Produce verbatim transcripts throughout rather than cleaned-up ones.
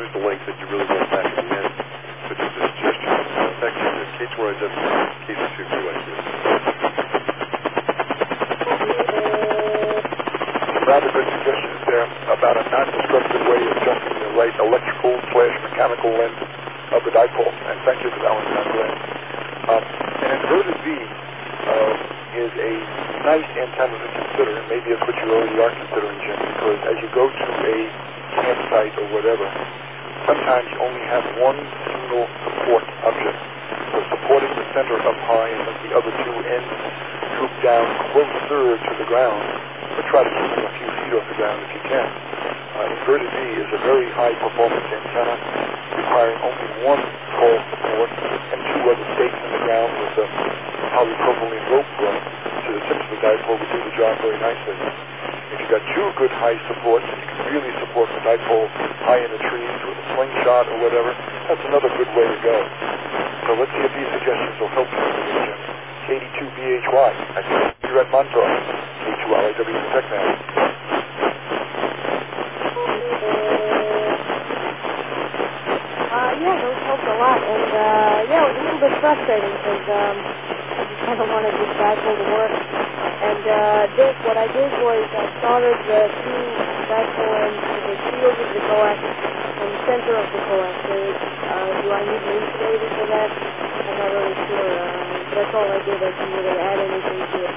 just the length that you really want back at the end. So just a suggestion. Uh, back to the K two R I W, K C two Q like this. Some rather good suggestions there about a non-destructive way of adjusting the right electrical slash mechanical length of the dipole. And thank you for that one, John Glenn. Um, an inverted V uh, is a nice antenna to consider, and maybe it's what you already are considering, Jim, because as you go to a campsite or whatever, sometimes you only have one single support object. So supporting the center up high and let the other two ends droop down closer to the ground, but try to keep them a few feet off the ground if you can. Uh, inverted V is a very high performance antenna requiring only one pole support and two other stakes in the ground with a polypropylene rope run to the tips of the dipole would do the job very nicely. If you've got two good high supports, you can really support the dipole high in the trees with a slingshot or whatever. That's another good way to go. So let's see if these suggestions will help you in the region. K D two B H Y, I think you're at Montauk. K two R I W Tech now. Uh, yeah, those helped a lot, and uh, yeah, it was a little bit frustrating because um, I just kind of wanted this dipole to work. And uh, Dick, what I did was I soldered the two dipole ends to the shield of the coax and the center of the coax. So, uh, do I need an insulator for that? I'm not really sure. Uh, that's all I did. I didn't really add anything to it.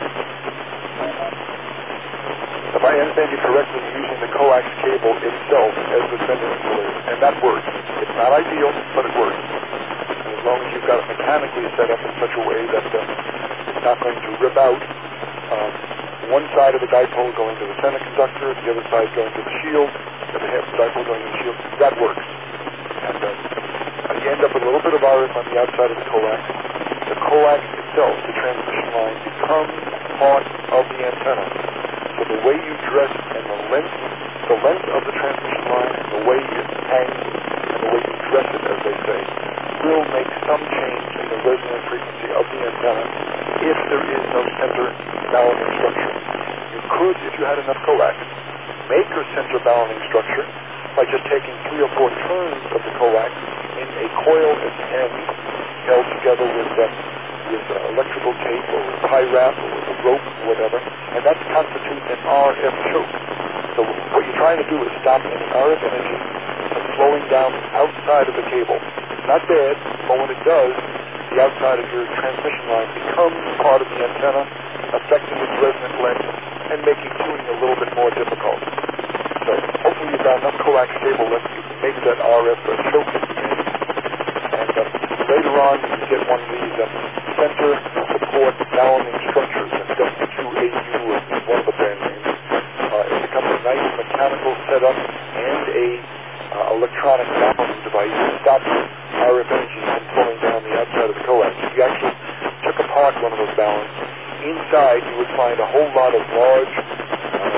If I understand you correctly, you're using the coax cable itself as the center insulator, and that works. It's not ideal, but it works. And as long as you've got it mechanically set up in such a way that uh, it's not going to rip out, um, one side of the dipole going to the center conductor, the other side going to the shield, the other half of the dipole going to the shield, that works. And uh, you end up with a little bit of R F on the outside of the coax. The coax itself, the transmission line, becomes part of the antenna. So the way you dress and the length, the length of the transmission line and the way it hangs and the way you dress it, as they say, will make some change in the resonant frequency of the antenna if there is no center balancing structure. You could, if you had enough coax, make your center balancing structure by just taking three or four turns of the coax in a coil at the end held together with uh, with uh, electrical tape or with tie wrap or with a rope or whatever, and that constitutes an R F choke. So what you're trying to do is stop any R F energy from flowing down outside of the cable. It's not bad, but when it does, the outside of your transmission line becomes part of the antenna, affecting its resonant length and making tuning a little bit more difficult. So hopefully you've got enough coax cable left you can make that R F uh, choke at the end. And uh, later on you can get one of these uh, center support balancing structures, and W Q A U is one of the brand names. Uh, it becomes a nice mechanical setup and a uh, electronic balancing device that stops R F energy from flowing down the outside of the coax. If you actually took apart one of those balances, inside you would find a whole lot of large uh,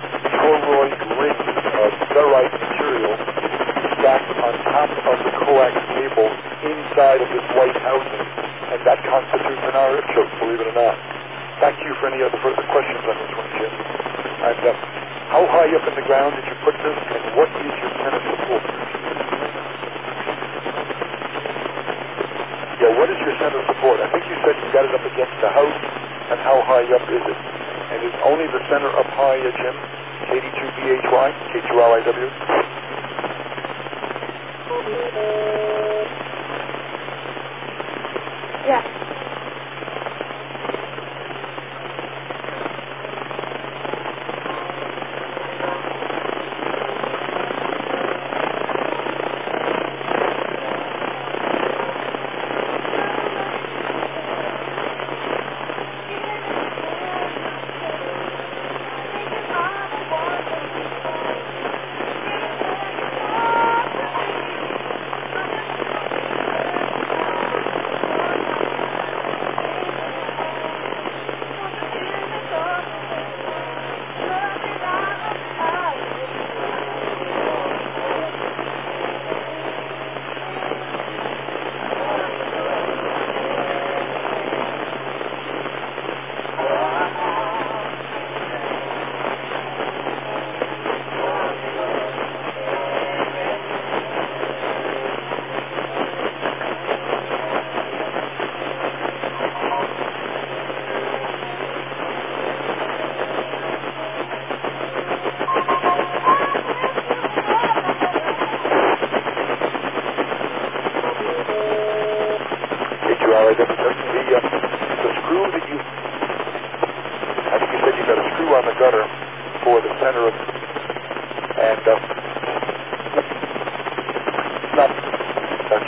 toroid rings of ferrite material stacked on top of the coax cable inside of this white housing, and that constitutes an R F choke, believe it or not. Back to you for any other further questions on this one, Jim. And uh, how high up in the ground did you put this, and what is your center support? Yeah, what is your center support? I think you said you got it up against the house, and how high up is it? And is only the center up high, uh, Jim? K D two B H Y, K two R I W? Yeah.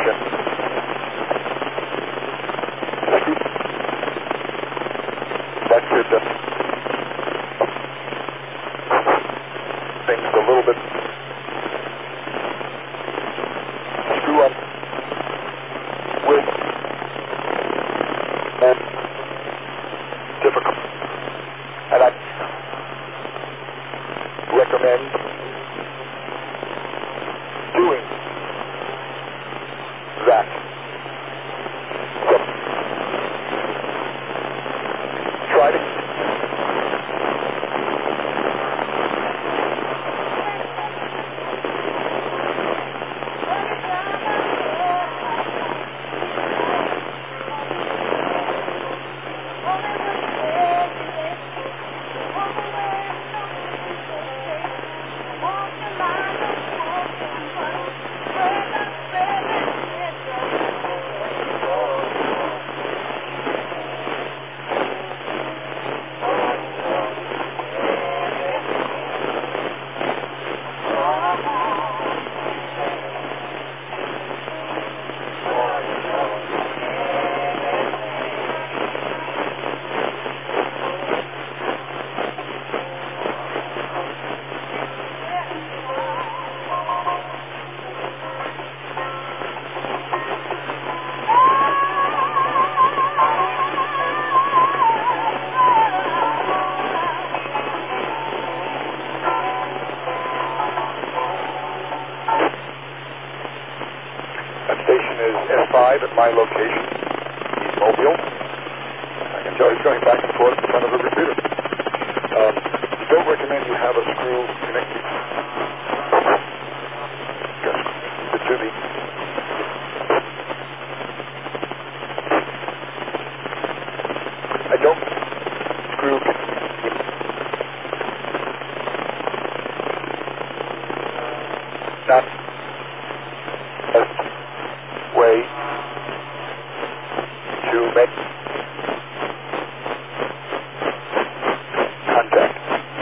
Jim. That could uh, things a little bit. Screw up with and difficult. And I recommend doing that. So, try to five at my location, East Mobile. I can tell he's going back and forth in front of the repeater. Um, don't recommend you have a screw connected to the I don't screw not a way to make contact.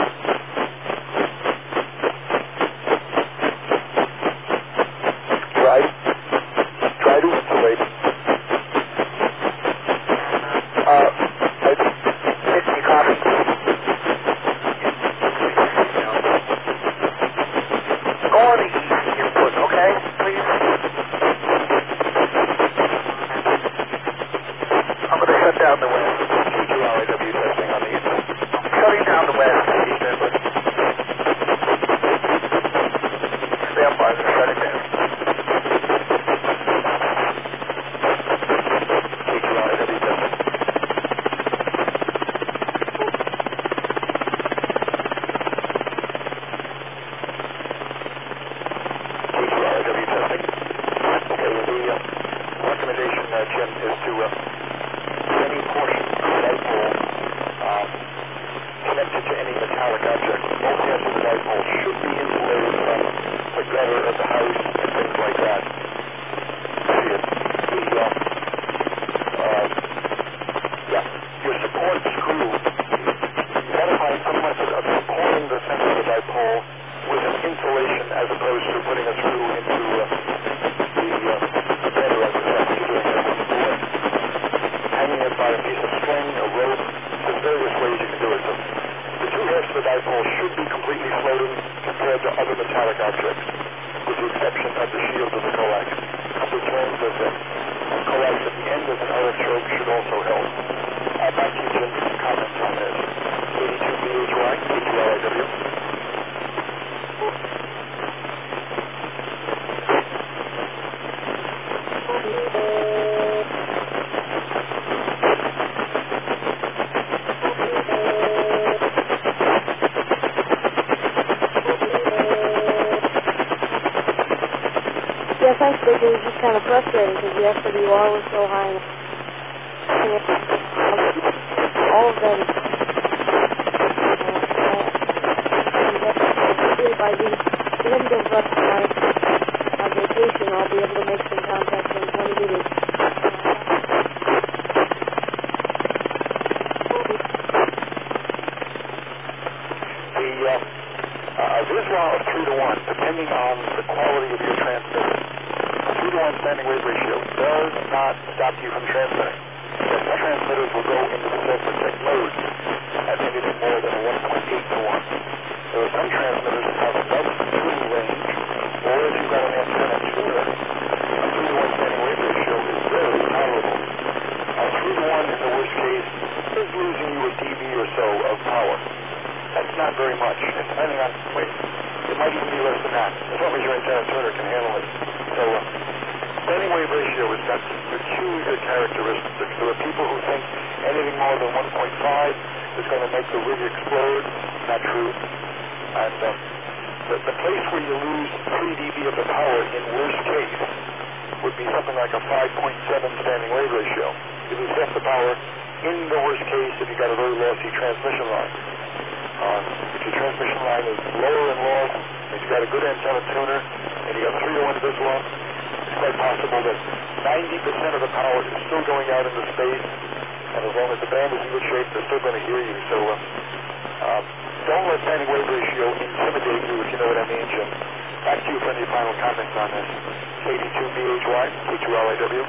Try, try to insulate. Uh, fifty copies. Go on the input, okay, please. Shut down the west. T two R A W testing on the east. Shutting down the west. East input. Stand by. They're shutting down. T two R A W testing. T two R A W testing. Okay, well, the uh, recommendation, uh, Jim, is to uh, any portion of the dipole um, connected to any metallic object. Both ends of the dipole should be insulated from the gutter of the house and things like that. See it. The, uh, uh, yeah, your support screw, you got to find some method of supporting the center of the dipole with an insulation as opposed to putting a screw into uh, the uh, gutter of the house. You're doing that with the board. Hanging it by a piece of string, a rope. There's various ways you can do it. So the two halves of the dipole should be completely floating compared to other metallic objects, with the exception of the shield of the coax. A couple turns of the coax at the end of an artichoke should also help. Uh, back to you, Jim, for some comments on this. eighty-two B H Y, T two R A W. Yeah, thanks, Dick. It was just kind of frustrating because the S W R was so high. All of them. Uh, by the end of uh, my, my vacation, I'll be able to make some contacts in twenty meters. The uh, uh, Viswa of three to one, depending on the quality of your transmitter. three to one standing wave ratio does not stop you from transmitting. Yes, some transmitters will go into the self-protect mode at anything more than a one point eight to one. There are some transmitters that have enough tuning range, or if you've got an antenna tuner, a three to one standing wave ratio is very tolerable. A three to one in the worst case is losing you a dB or so of power. That's not very much, and depending on, wait, it might even be less than that, as long as your antenna tuner can handle it. So, uh, standing wave ratio has got peculiar characteristics. There are people who think anything more than one point five is going to make the rig explode. Not true. And um, the, the place where you lose three dB of the power in worst case would be something like a five point seven standing wave ratio. You lose half the power in the worst case if you've got a very lossy transmission line. Uh, if your transmission line is lower in loss, and you've got a good antenna tuner, and you've got three to one to this one, it's quite possible that ninety percent of the power is still going out into space, and as long as the band is in good shape, they're still going to hear you. So uh, uh, don't let standing wave ratio intimidate you, if you know what I mean, Jim. Back to you for any final comments on this. eighty-two B H Y, K two L I W.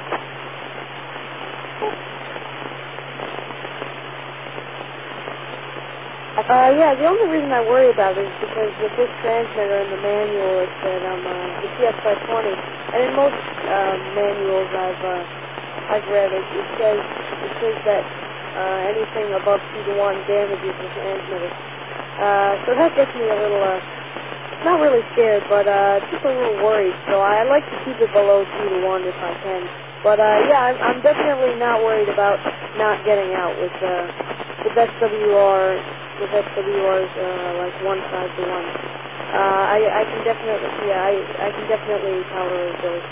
Uh, yeah, the only reason I worry about it is because with this transmitter in the manual, it said um, uh, the T S five twenty, and in most uh, manuals I've uh, I've read, it, it says it says that uh, anything above two to one damages the transmitter. Uh, so that gets me a little, uh, not really scared, but uh, just a little worried. So I like to keep it below two to one if I can. But uh, yeah, I'm, I'm definitely not worried about not getting out with uh, with S W R. With S W Rs uh, like one five to one. Uh, I I can definitely yeah I I can definitely tolerate those.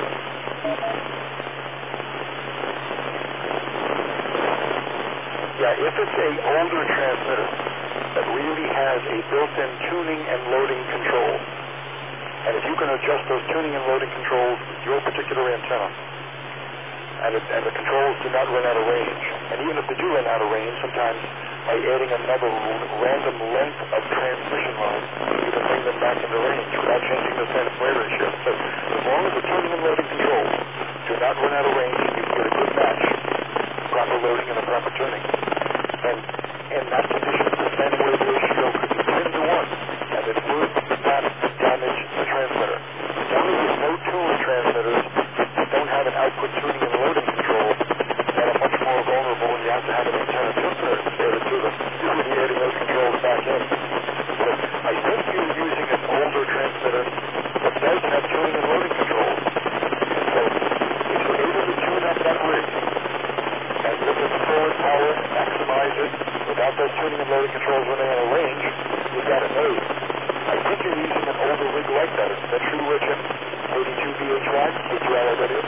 Yeah, if it's a older transmitter that really has a built-in tuning and loading control, and if you can adjust those tuning and loading controls with your particular antenna, and, it, and the controls do not run out of range, and even if they do run out of range, sometimes by adding another random length of transmission line, you can bring them back into range without changing the standing wave ratio. So as long as the tuning and loading controls do not run out of range, you can get a good match, proper loading and a proper tuning. And in that condition, the standing wave ratio could be ten to one, and it would not damage the transmitter. As long as there's no tune transmitters that don't have an output tuning and loading control, that are much more vulnerable, and you have to have an antenna tuner added to them. You would be adding those controls back in. So I think you're using an older transmitter that does have tuning and loading controls. So if you're able to tune up that rig and look at the forward power and maximize it without those tuning and loading controls running out of range, you've got it made. I think you're using an older rig like that. Is that true, Richard? eighty-two B H Y, K two L I W.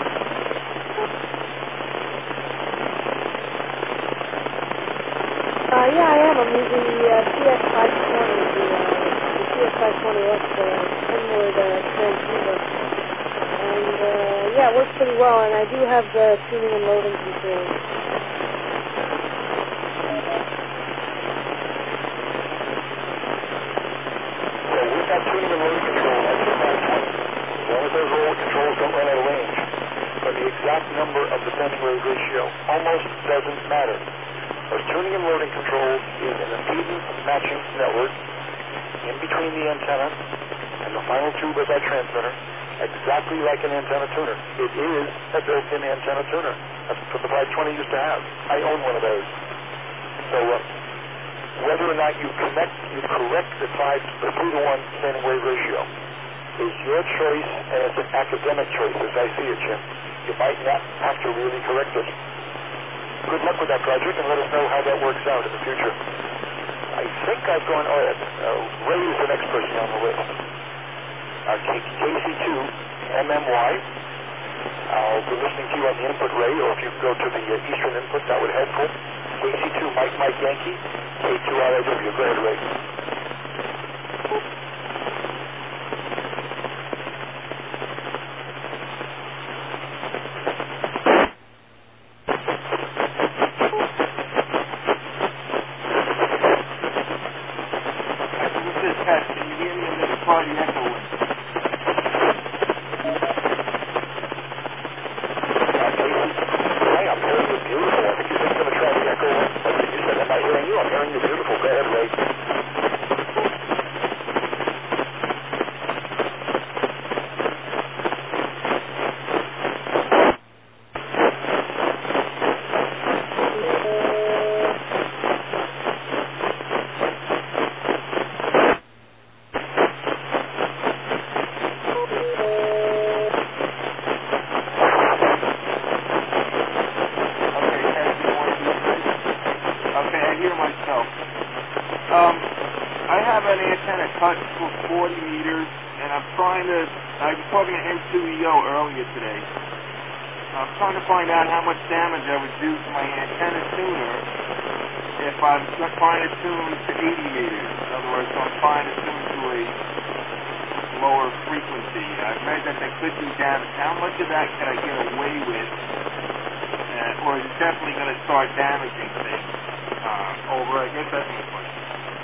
Uh, yeah, I am. I'm using the uh, T S five twenty. The, uh, the T S five twenty X uh, inward uh, transceiver. And, uh, yeah, it works pretty well, and I do have the tuning and loading controls. So we've got tuning and loading control on the five twenty. As long as those roller controls don't run out of range. But the exact number of the standing wave ratio almost doesn't matter. Those tuning and loading controls is an impedance matching network in between the antenna and the final tube of that transmitter, exactly like an antenna tuner. It is a built-in antenna tuner. That's what the five twenty used to have. I own one of those. So uh, whether or not you connect, you correct the five, the three to one standing wave ratio is your choice, and it's an academic choice, as I see it, Jim. You might not have to really correct it. Good luck with that project, and let us know how that works out in the future. I think I've gone, oh, uh, Ray is the next person on the list. Uh, K C two M M Y. I'll be listening to you on the input, Ray, or if you can go to the uh, Eastern input, that would be helpful. K C two Mike Mike Yankee, K two L I W. Go ahead, Ray. forty meters, and I'm trying to, I was talking to M two E O earlier today. I'm trying to find out how much damage I would do to my antenna tuner if I'm trying to tune to eighty meters. In other words, I'm trying to tune to a lower frequency. I've read that they could do damage. How much of that can I get away with? Uh, or is it definitely going to start damaging things? Uh, over, I guess that's my question.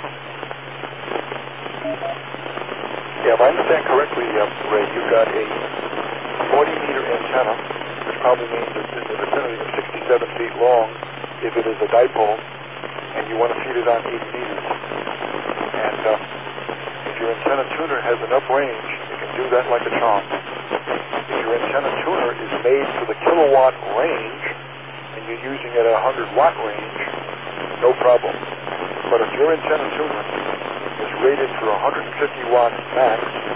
Yeah, if I understand correctly, uh, Ray, you've got a forty meter antenna, which probably means it's in the vicinity of sixty-seven feet long if it is a dipole, and you want to feed it on eighty meters. And uh, if your antenna tuner has enough range, it can do that like a charm. If your antenna tuner is made for the kilowatt range, and you're using it at one hundred watt range, no problem. But if your antenna tuner is rated for one hundred fifty watts max,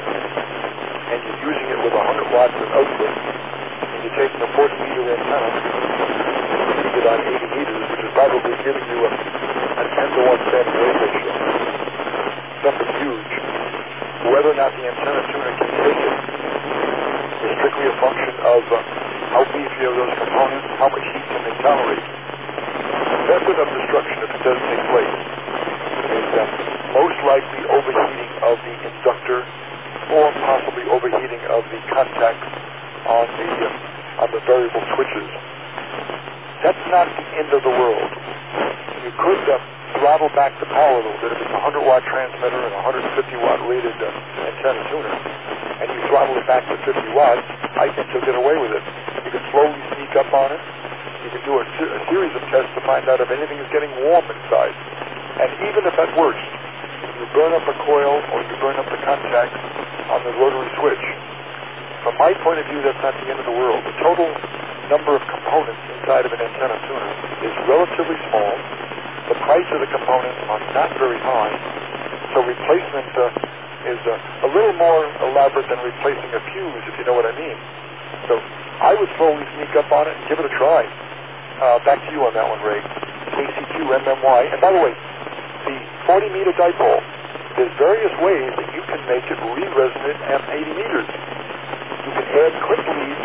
and you're using it with one hundred watts of output, and you're taking a forty meter antenna, and feed it on eighty meters, which is probably giving you a, a ten to one standard wave ratio. Something huge. Whether or not the antenna tuner can take it is strictly a function of uh, how beefy are those components, how much heat can they tolerate. The method of destruction, if it does take place, is uh, most likely overheating of the inductor or possibly overheating of the contacts on the uh, on the variable switches. That's not the end of the world. You could uh, throttle back the power a little bit if it's a one hundred watt transmitter and a one hundred fifty watt rated uh, antenna tuner, and you throttle it back to fifty watts. I think you'll get away with it. You can slowly sneak up on it. You can do a, se- a series of tests to find out if anything is getting warm inside. And even if that works, you burn up a coil or you burn up the contact on the rotary switch. From my point of view, that's not the end of the world. The total number of components inside of an antenna tuner is relatively small. The price of the components are not very high, so replacement uh, is uh, a little more elaborate than replacing a fuse, if you know what I mean. So I would slowly sneak up on it and give it a try. Uh, back to you on that one, Ray. K C Q M M Y. And by the way, the forty meter dipole, there's various ways that you can make it re-resonant at eighty meters. You can add clip leads.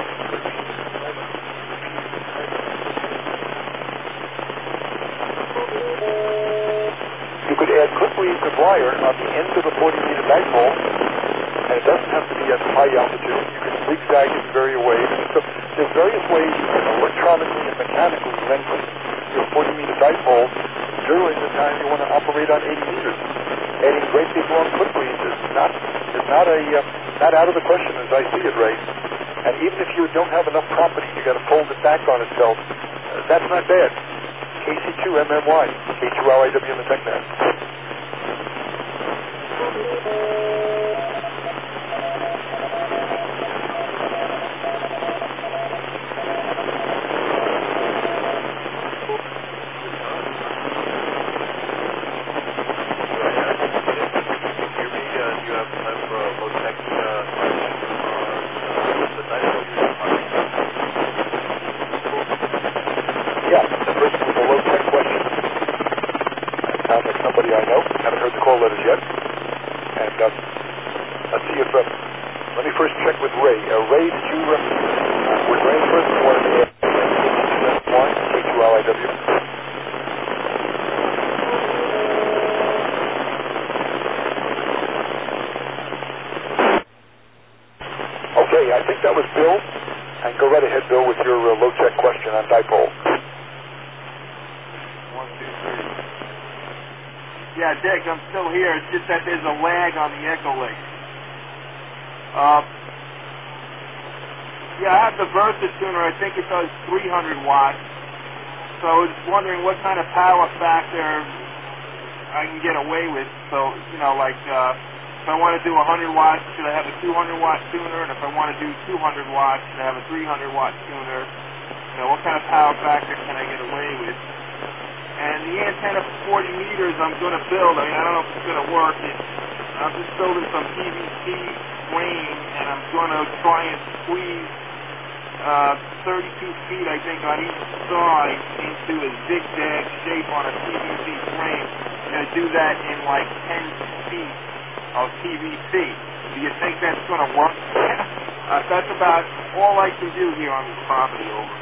You could add clip leads of wire on the end of the forty meter dipole, and it doesn't have to be at high altitude. You can zigzag it in various ways. So there's various ways you can electronically and mechanically lengthen your forty meter dipole during the time you want to operate on eighty meters. Adding great big long clip leads is not is not a uh, not out of the question as I see it, Ray. And even if you don't have enough property, you got to fold it back on itself. Uh, that's not bad. K C Q M M Y, K two L I W in the TechNet. I'm still here. It's just that there's a lag on the echo link. Uh, yeah, I have the Versa tuner. I think it does three hundred watts. So I was wondering what kind of power factor I can get away with. So, you know, like uh, if I want to do one hundred watts, should I have a two hundred watt tuner? And if I want to do two hundred watts, should I have a three hundred watt tuner? You know, what kind of power factor can I get away with? And the antenna for forty meters I'm going to build. I mean, I don't know if it's going to work. It, I'm just building some P V C frame, and I'm going to try and squeeze uh, thirty-two feet, I think, on each side into a zigzag shape on a P V C frame. I'm going to do that in like ten feet of P V C. Do you think that's going to work? Uh, that's about all I can do here on this property. Over.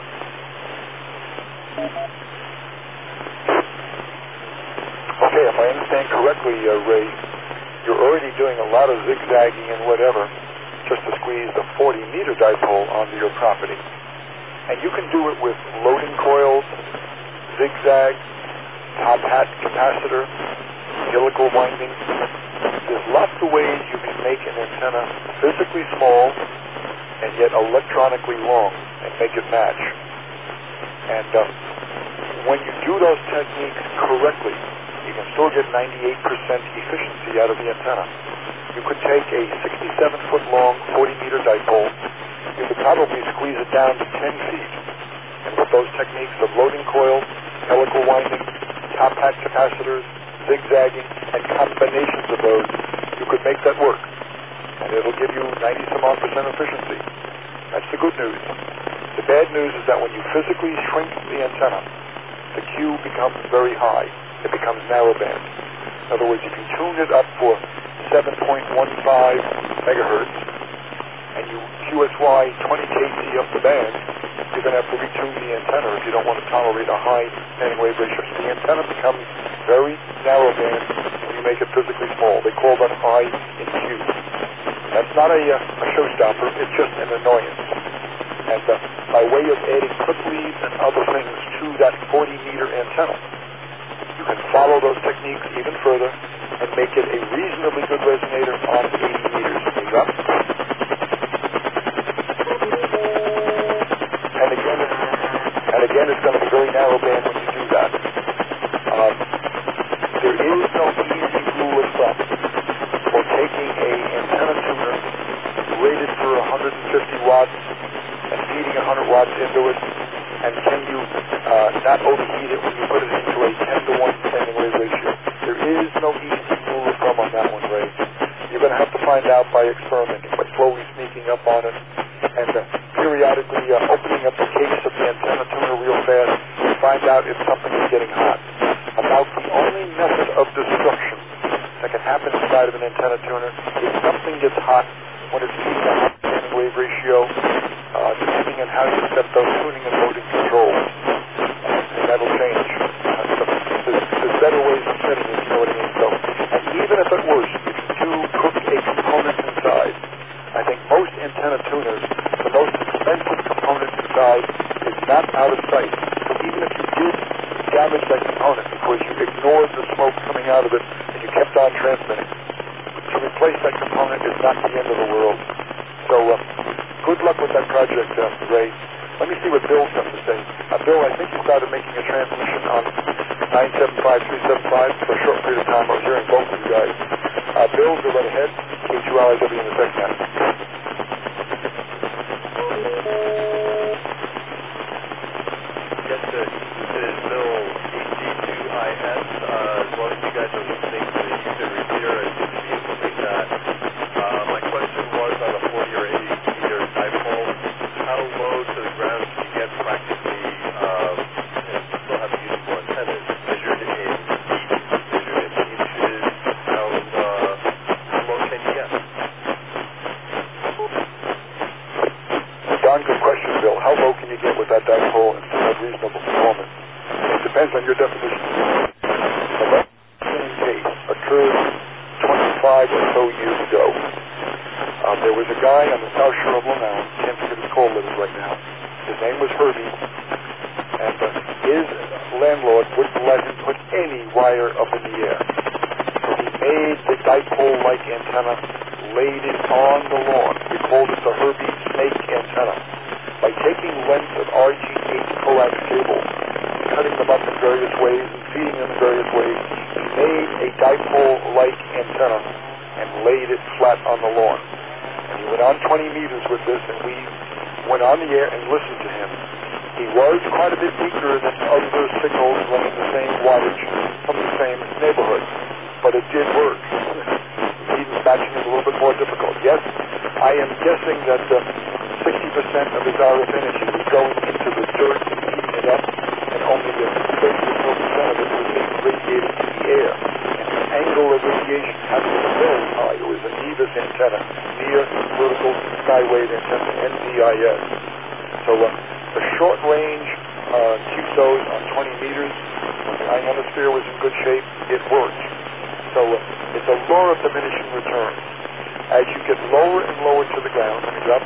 Okay, if I understand correctly, uh, Ray, you're already doing a lot of zigzagging and whatever just to squeeze the forty meter dipole onto your property. And you can do it with loading coils, zigzag, top hat capacitor, helical winding. There's lots of ways you can make an antenna physically small and yet electronically long and make it match. And uh, when you do those techniques correctly, you can still get ninety-eight percent efficiency out of the antenna. You could take a sixty-seven foot long, forty meter dipole. You could probably squeeze it down to ten feet. And with those techniques of loading coils, helical winding, top hat capacitors, zigzagging, and combinations of those, you could make that work. And it'll give you ninety some odd percent efficiency. That's the good news. The bad news is that when you physically shrink the antenna, the Q becomes very high. It becomes narrowband. In other words, if you tune it up for seven point one five megahertz and you Q S Y twenty K C up the band, you're going to have to retune the antenna if you don't want to tolerate a high standing wave ratio. So the antenna becomes very narrowband when you make it physically small. They call that high in Q. That's not a, uh, a showstopper. It's just an annoyance. And uh, by way of adding clip leads and other things to that forty meter antenna, you can follow those techniques even further and make it a reasonably good resonator on eighty meters. Move up. And again, and again, it's going to be very narrow band when you do that. Um, there is no easy rule of thumb for taking a antenna tuner rated for one hundred fifty watts and feeding one hundred watts into it, and can you uh, not overheat it when you put it into a ten to one standing wave ratio? There is no easy rule of thumb on that one, Ray. You're going to have to find out by experimenting, by slowly sneaking up on it, and uh, periodically uh, opening up the case of the antenna tuner real fast to find out if something is getting hot. About the only method of destruction that can happen inside of an antenna tuner is something gets hot when it's feeding a high standing wave ratio, uh, depending on how you set those tuning and loading controls. And that'll change. Uh, so there's, there's better ways of setting it, you know what I mean? So, and even if at worst, if you do cook a component inside, I think most antenna tuners, the most expensive component inside is not out of sight. So even if you did damage that component because you ignored the smoke coming out of it and you kept on transmitting, to replace that component is not the end of the world. So uh, good luck with that project, uh, Ray. Let me see what Bill's got to say. Uh, Bill, I think you started making a transmission on nine seven five three seven five for a short period of time. I was hearing both of you guys. Uh, Bill, go right ahead. K two L I W in the second half. Yes, sir. This is Bill, E G two I S. Uh, as long as you guys are listening to the Houston repeater, I seem to be able to make that. Uh, my question was on a forty or eighty meter dipole, how low to the ground can you get practically um, and still have usable antennas measured in feet, measured in inches? How, uh, how low can you get? Darn good question, Bill. How low can you get with that dipole and still have reasonable performance? It depends on your definition. A left-spinning case occurred twenty-five or so years ago. Um, there was a guy on the south shore of Long Island, can't forget his call letters right now. His name was Herbie, and uh, his landlord wouldn't let him put any wire up in the air. So he made the dipole-like antenna, laid it on the lawn. We called it the Herbie snake antenna. By taking lengths of R G eight coax cables, cutting them up in various ways and feeding them in various ways, he made a dipole-like antenna and laid it flat on the lawn. And he went on twenty meters with this, and we went on the air and listened to him. He was quite a bit weaker than other signals running the same wattage from the same neighborhood, but it did work. Even matching is a little bit more difficult. Yes, I am guessing that uh, sixty percent of his R F energy was going into the dirt and heating it up, and only uh, thirty to forty percent of it was being radiated to the air and angle of radiation has to be very high. It was a NEVIS antenna, near vertical skywave antenna, N V I S. So uh, the short range uh, Q S Os on twenty meters, when the ionosphere was in good shape, it worked. So uh, it's a law of diminishing returns. As you get lower and lower to the ground, let me drop.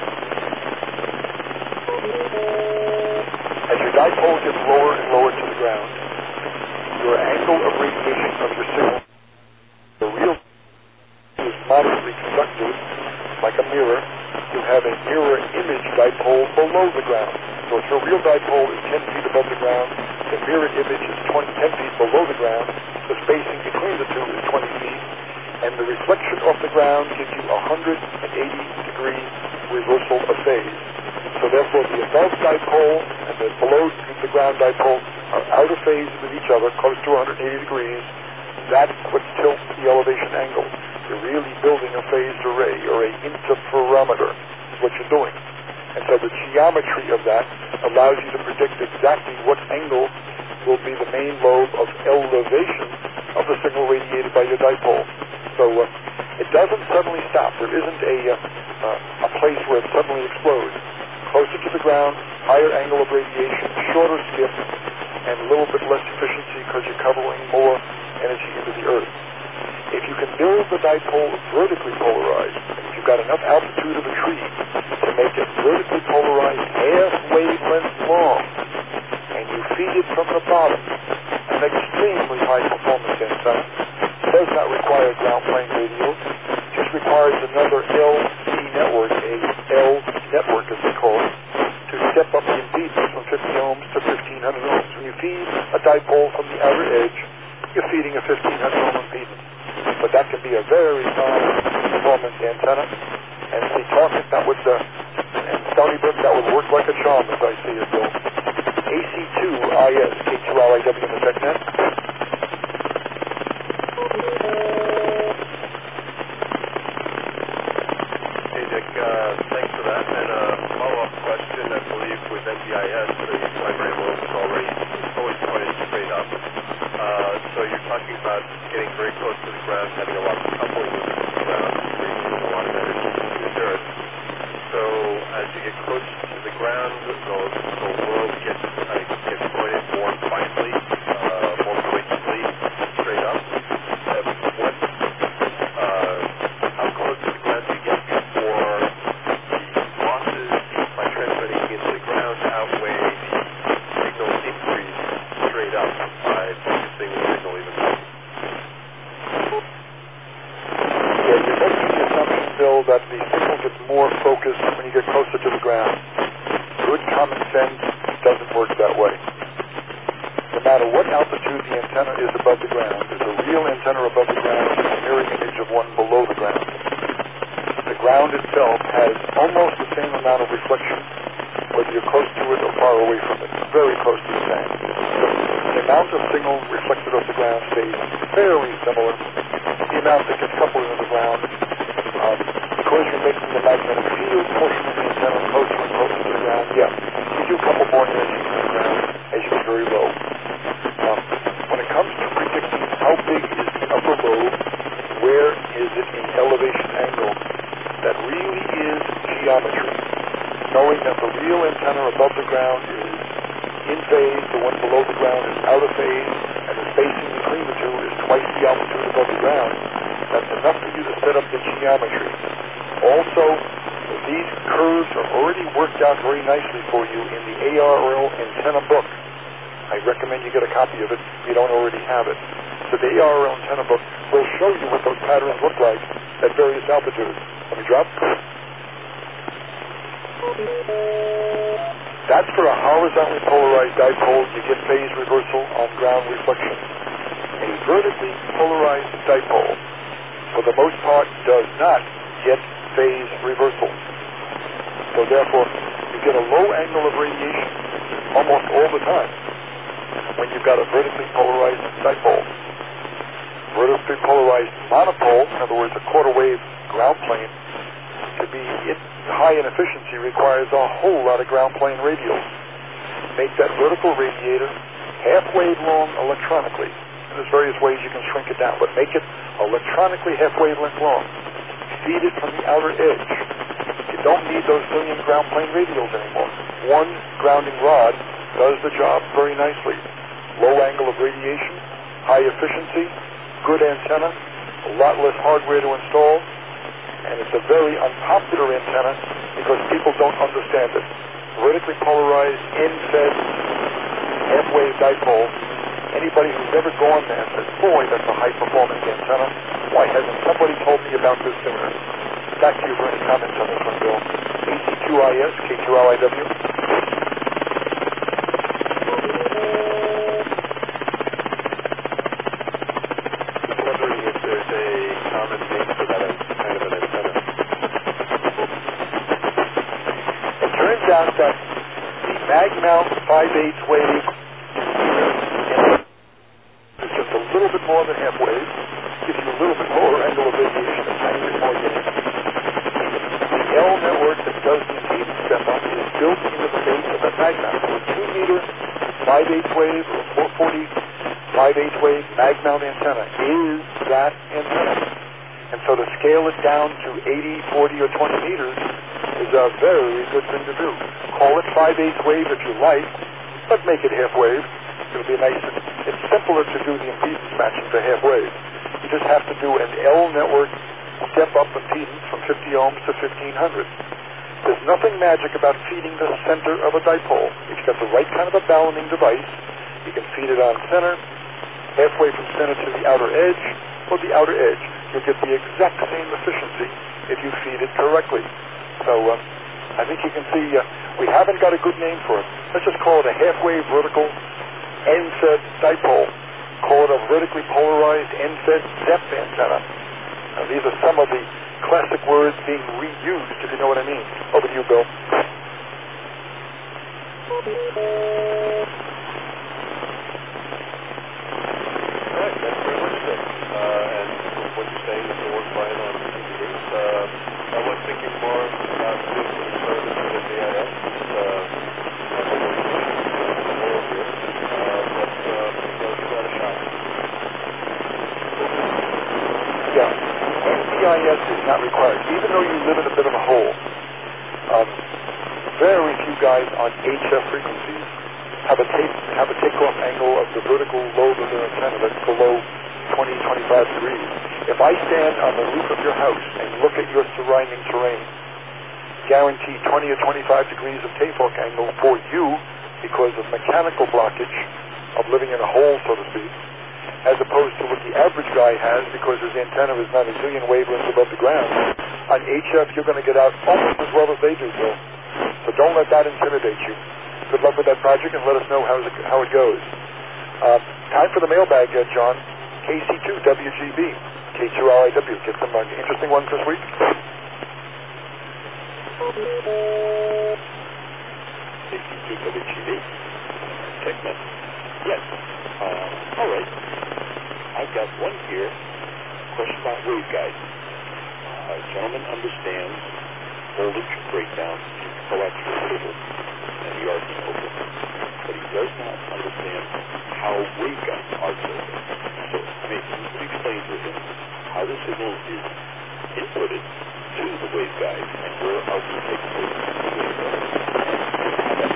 As your dipole gets lower and lower to the ground, your angle of radiation of your signal, the real is moderately conductive, like a mirror. You have a mirror image dipole below the ground. So if your real dipole is ten feet above the ground, the mirror image is twenty, ten feet below the ground. The spacing between the two is twenty feet. And the reflection off the ground gives you a one hundred eighty degree reversal of phase. So therefore the above dipole and the below the ground dipole are out of phase with each other, close to one hundred eighty degrees. That's what tilts the elevation angle. You're really building a phased array, or a interferometer, is what you're doing. And so the geometry of that allows you to predict exactly what angle will be the main lobe of elevation of the signal radiated by your dipole. So uh, it doesn't suddenly stop. There isn't a, uh, uh, a place where it suddenly explodes. Closer to the ground, higher angle of radiation, shorter skip, and a little bit less efficiency because you're covering more energy into the Earth. If you can build the dipole vertically polarized, and if you've got enough altitude of a tree to make it vertically polarized, half wavelength long, and you feed it from the bottom, an extremely high performance antenna, does not require ground plane radios, just requires another L C network, a L network as they call it, to step up the impedance from fifty ohms to fifteen hundred ohms. When you feed a dipole from the outer edge, you're feeding a fifteen hundred ohm impedance. But that can be a very fine performance antenna. And see, talking that would, uh, and Stony Brook, that would work like a charm as I see it, Bill. A C two I S, K two L I W in the TechNet. Hey, Dick, uh, thanks for that. And a follow-up question, I believe, with N V I S, the primary lobe is already, it's always pointed straight up. Uh, so you're talking about getting very close to the ground, having a lot of coupling with the ground, radiating a lot of energy to the Earth. So as you get close to the ground, the, the lobe gets, uh, gets pointed more finely, uh, more pointedly, straight up. Uh, what, uh, how close to the ground do you get before the losses by transmitting into the ground outweigh the signal increase straight up by focusing the signal even more? Yeah, you're making the assumption, Bill, that the signal gets more focused when you get closer to the ground. Good common sense doesn't work that way. No matter what altitude the antenna is above the ground, there's a real antenna above the ground and a mirror image of one below the ground. The ground itself has almost the same amount of reflection, whether you're close to it or far away from it. Very close to the same. So the amount of signal reflected off the ground stays fairly similar. The amount that gets coupled into the ground, um, because you're making the magnetic field portion of the antenna closer and closer to the ground, yeah, you do couple more energy from the ground as you get very low. Um, when it comes to predicting how big is the upper lobe, where is it in elevation angle, that really is geometry. Knowing that the real antenna above the ground is in phase, the one below the ground is out of phase, and the spacing between the two is twice the altitude above the ground, that's enough for you to set up the geometry. Also, these curves are already worked out very nicely for you in the A R L antenna book. I recommend you get a copy of it if you don't already have it. So the A R L antenna book will show you what those patterns look like at various altitudes. Let me drop. That's for a horizontally polarized dipole. You get phase reversal on ground reflection. A vertically polarized dipole, for the most part, does not get phase reversal. So therefore, you get a low angle of radiation almost all the time when you've got a vertically polarized dipole. Vertically polarized monopole, in other words, a quarter wave ground plane, to be it, high in efficiency requires a whole lot of ground plane radials. Make that vertical radiator half wave long electronically, and there's various ways you can shrink it down, but make it electronically half wavelength long. Feed it from the outer edge. You don't need those million ground plane radials anymore. One grounding rod does the job very nicely. Low angle of radiation, high efficiency, good antenna, a lot less hardware to install, and it's a very unpopular antenna because people don't understand it. Vertically polarized, N-fed, half-wave dipole. Anybody who's ever gone there says, boy, that's a high-performance antenna. Why hasn't somebody told me about this sooner? Back to you for any comments on this one, Bill. A C Q I S, K two L I W. Just wondering if there's a common name for that kind of an antenna. It turns out that the mag-mount five eighths wave is just a little bit more than half wave, gives you a little bit lower angle of radiation, a tiny bit more gain. The L network that does the impedance step up is built into the base of that mag-mount. So a two meter five eighths wave or a four forty five eighths wave mag-mount antenna is that antenna. And so to scale it down to eighty, forty, or twenty meters is a very good thing to do. Call it five eighths wave if you like, but make it half wave. It'll be nice. And it's simpler to do the impedance matching for half wave. You just have to do an L network step up impedance from fifty ohms to fifteen hundred. There's nothing magic about feeding the center of a dipole. If you've got the right kind of a balloning device, you can feed it on center, halfway from center to the outer edge, or the outer edge. You'll get the exact same efficiency if you feed it correctly. So uh, I think you can see uh, we haven't got a good name for it. Let's just call it a half-wave vertical N-fed dipole. Call it a vertically polarized N-fed depth antenna. Now, these are some of the classic words being reused, if you know what I mean. Over to you, Bill. All right, thanks very much, Dick. Uh, and what you're saying is to work fine on computers. Uh, I was thinking more about doing some experiments with A I S. Uh, I'm a little more here, uh, but uh, we'll give that a shot. Yeah, N C I S is not required, even though you live in a bit of a hole. Um, very few guys on H F frequencies have a take have a takeoff angle of the vertical lobe of their antenna that's below twenty, twenty-five degrees. If I stand on the roof of your house and look at your surrounding terrain, guarantee twenty or twenty-five degrees of takeoff angle for you because of mechanical blockage of living in a hole, so to speak, as opposed to what the average guy has because his antenna is not a zillion wavelengths above the ground. On H F, you're going to get out almost as well as they do, Bill. So don't let that intimidate you. Good luck with that project, and let us know how it, how it goes. Uh, time for the mailbag, uh, John. K C two W G B, K two L I W. Get some uh, interesting ones this week. K C two W G B. Segment. Yes. Uh, all right. I've got one here. Question about waveguide. Uh, a gentleman understands voltage breakdown in coaxial cable and the R T cable, but he does not understand how waveguides are built. So, I mean, can you explain to him how the signal is inputted to the waveguide and where R T takes place in the waveguide, and how that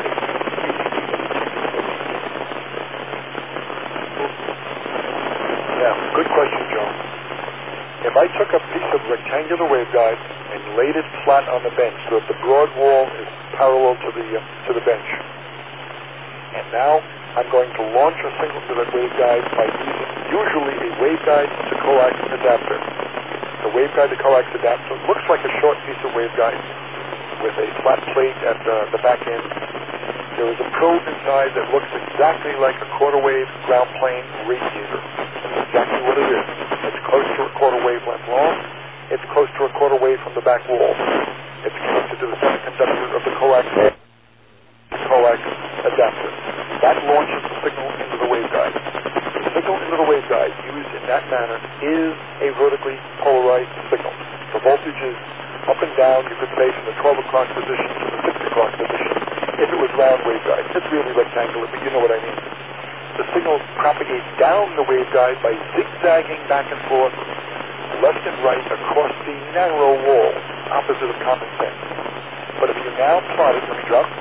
Yeah, good question, John. If I took a piece of rectangular waveguide and laid it flat on the bench so that the broad wall is parallel to the uh, to the bench, and now I'm going to launch a signal to that waveguide by using usually a waveguide to coax adapter. The waveguide to coax adapter looks like a short piece of waveguide with a flat plate at uh, the back end. There is a probe inside that looks exactly like a quarter wave ground plane radiator. That's exactly what it is. It's close to a quarter wavelength long. It's close to a quarter wave from the back wall. It's connected to the semiconductor of the coax coax adapter. That launches the signal into the waveguide. The signal into the waveguide used in that manner is a vertically polarized signal. The voltage is up and down, you could say, from the twelve o'clock position to the six o'clock position if it was round waveguide. It's really rectangular, but you know what I mean. the signal propagates down the waveguide by zigzagging back and forth, left and right across the narrow wall, opposite of common sense. But if you now plot it, let me drop.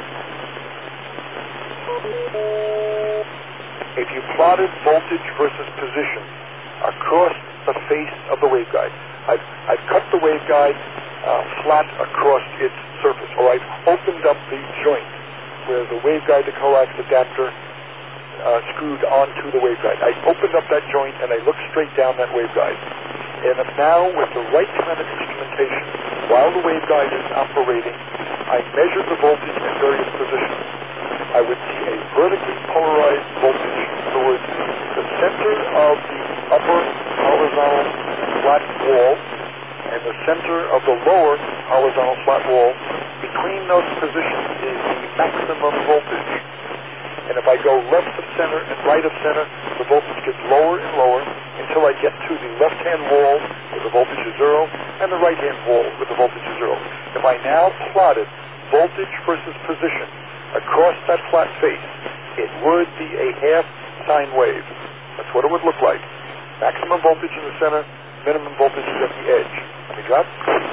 If you plotted voltage versus position across the face of the waveguide, I've, I've cut the waveguide uh, flat across its surface, or I've opened up the joint where the waveguide, the coax adapter, uh, screwed onto the waveguide. I opened up that joint and I look straight down that waveguide. And if now, with the right kind of instrumentation, while the waveguide is operating, I measure the voltage in various positions, I would see a vertically polarized voltage. In other words, the center of the upper horizontal flat wall and the center of the lower horizontal flat wall, between those positions is the maximum voltage. And if I go left of center and right of center, the voltage gets lower and lower until I get to the left-hand wall where the voltage is zero and the right-hand wall where the voltage is zero. If I now plotted voltage versus position across that flat face, it would be a half sine wave. That's what it would look like. Maximum voltage in the center, minimum voltage at the edge. Let me drop.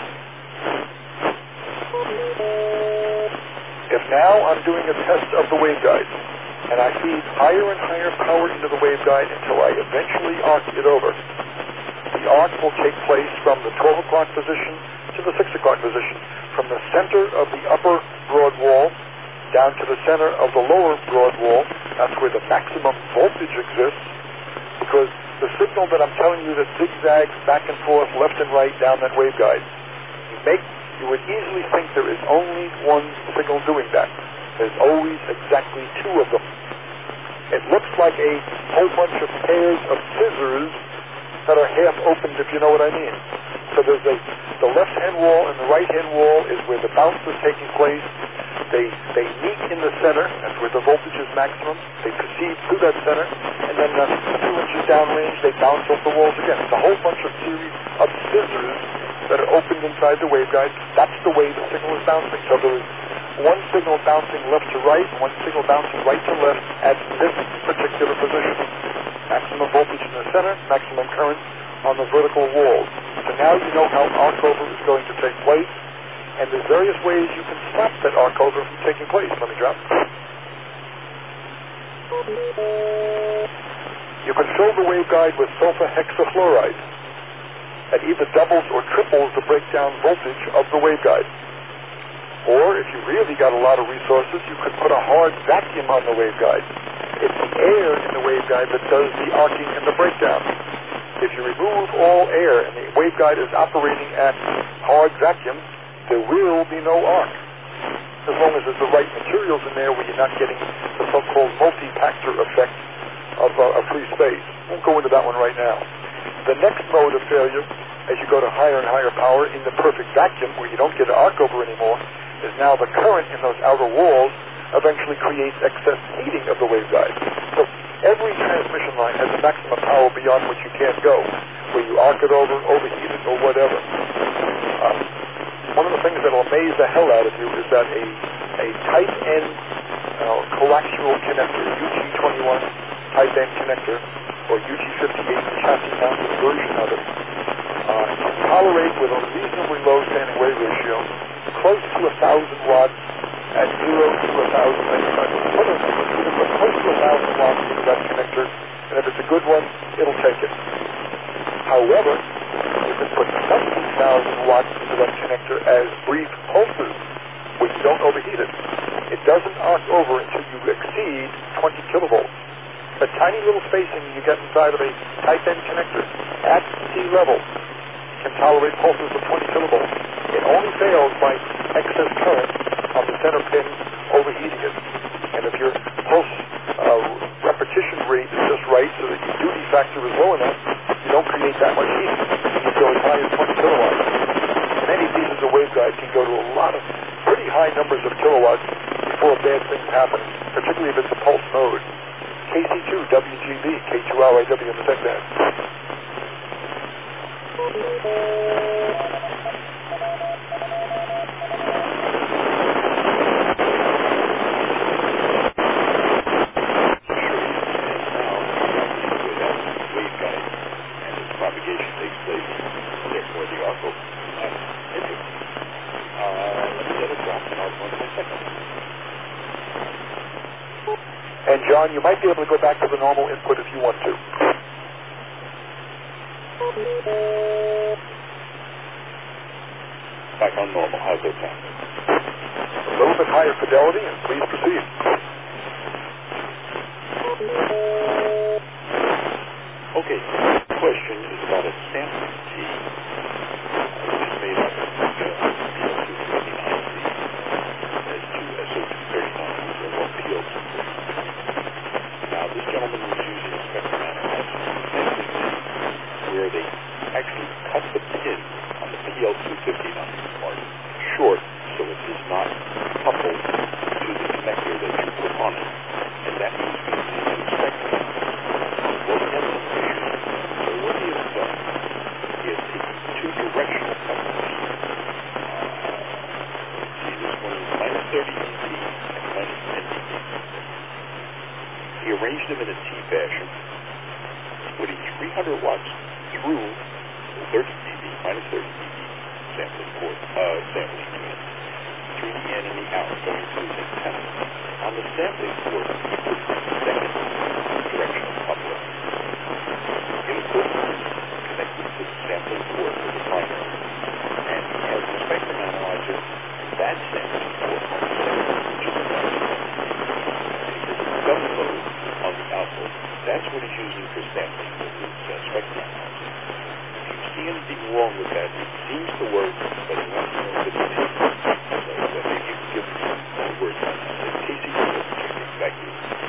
If now I'm doing a test of the waveguide, and I feed higher and higher power into the waveguide until I eventually arc it over, the arc will take place from the twelve o'clock position to the six o'clock position, from the center of the upper broad wall down to the center of the lower broad wall. That's where the maximum voltage exists, because the signal that I'm telling you that zigzags back and forth, left and right down that waveguide, you make you would easily think there is only one signal doing that. There's always exactly two of them. It looks like a whole bunch of pairs of scissors that are half opened, if you know what I mean. So there's a, the left-hand wall and the right-hand wall is where the bounce is taking place. They they meet in the center. That's where the voltage is maximum. They proceed through that center, and then uh, two inches downrange, they bounce off the walls again. It's a whole bunch of series of scissors that are opened inside the waveguide. That's the way the signal is bouncing. So there is one signal bouncing left to right, one signal bouncing right to left at this particular position. Maximum voltage in the center, maximum current on the vertical walls. So now you know how arc over is going to take place, and there's various ways you can stop that arc over from taking place. Let me drop. You can fill the waveguide with sulfur hexafluoride. That either doubles or triples the breakdown voltage of the waveguide. Or, if you really got a lot of resources, you could put a hard vacuum on the waveguide. It's the air in the waveguide that does the arcing and the breakdown. If you remove all air and the waveguide is operating at hard vacuum, there will be no arc. As long as there's the right materials in there where you're not getting the so-called multi-pactor effect of, uh, of free space. Won't go into that one right now. The next mode of failure, as you go to higher and higher power in the perfect vacuum where you don't get an arc over anymore, is now the current in those outer walls eventually creates excess heating of the waveguide. So every transmission line has a maximum power beyond which you can't go, where you arc it over, overheat it, or whatever. Um, one of the things that will amaze the hell out of you is that a, a type N uh, coaxial connector, U G twenty-one type N connector, or U G fifty-eight chassis mounted version of it, uh, can tolerate with a reasonably low standing wave ratio close to a thousand watts at zero to a thousand. Put a, you can put close to a thousand watts into that connector, and if it's a good one, it'll take it. However, you can put seventy thousand watts into that connector as brief pulses, where you don't overheat it. It doesn't arc over until you exceed twenty kilovolts. The tiny little spacing you get inside of a type N connector at sea level can tolerate pulses of twenty kilovolts. It only fails by excess current on the center pin overheating it. And if your pulse uh, repetition rate is just right so that your duty factor is low enough, you don't create that much heat. You go as high as twenty kilowatts. Many pieces of waveguide can go to a lot of pretty high numbers of kilowatts before bad things happen, particularly if it's a pulse mode. K C two W G B, K two R I W in the tech band. John, you might be able to go back to the normal input if you want to. Back on normal. How's that sound? A little bit higher fidelity, and please proceed. Okay, the question is about a sampling key, which is made up of uh, P L two fifty-nine C as two S O two thirty-nines and one P L two fifty. Now, this gentleman was using a spectrum analyzer, sampling key, where they actually cut the pin on the P L two fifty-nine part short so it does not couple to the connector that you put on it. And that means we see two spectrum. Well, we have some issues. So what he has done, he has taken two directional couplers. Uh, see, this one is minus thirty dB and minus ten dB. He arranged them in a T fashion, putting three hundred watts through the thirty dB, minus thirty dB sampling port, uh, sampling unit, through the in and the out, going to his antenna. On the sampling port, he put the second directional coupler in equivalent connected to the sampling port with the primary. And he has the spectrum analyzer, that sampling port on the second, which is the minus ten dB. And he has a dummy load on the output. That's what he's using for sampling with his uh, spectrum analyzer. If you see anything wrong with that, it seems to work, but he wants to know if it's safe. So uh, maybe you can give him some words on that. In case he doesn't check exactly.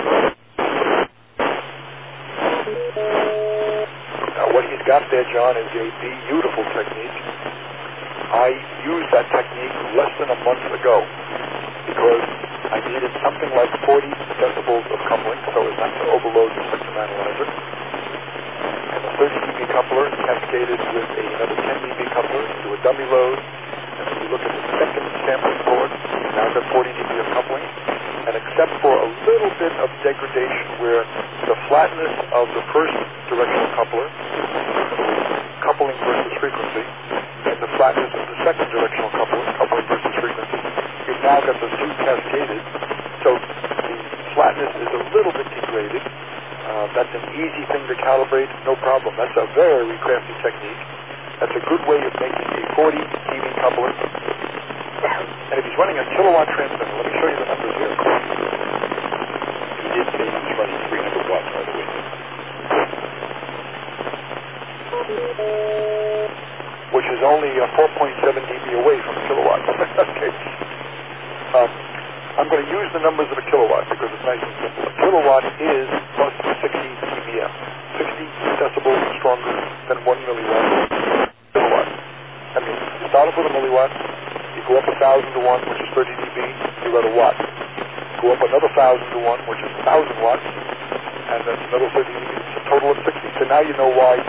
Now, what he's got there, John, is a beautiful technique. I used that technique less than a month ago because I needed something like forty decibels of coupling so as not to overload the spectrum analyzer. And the thirty dB coupler cascaded with a, another ten dB coupler into a dummy load. And when you look at the second sampling port, you've now got forty dB of coupling. And except for a little bit of degradation where the flatness of the first directional coupler, coupling versus frequency, and the flatness of the second directional coupler, coupling versus frequency, you've now got the two cascaded. So the flatness is a little bit degraded. Uh, that's an easy thing to calibrate, no problem. That's a very crafty technique. That's a good way of making a forty dB coupler. And if he's running a kilowatt transmitter, let me show you the numbers here. He did say he was running three hundred watts, by the way. Which is only uh, four point seven dB away from a kilowatt. Okay. Um, I'm going to use the numbers of a kilowatt because it's nice and simple. A kilowatt is plus sixty dBm. sixty decibels stronger than one milliwatt. Kilowatt. I mean, you start off with a milliwatt, you go up a thousand to one, which is thirty dB, you're at a watt. Go up another thousand to one, which is a thousand watts, and then another thirty dB. It's a total of sixty. So now you know why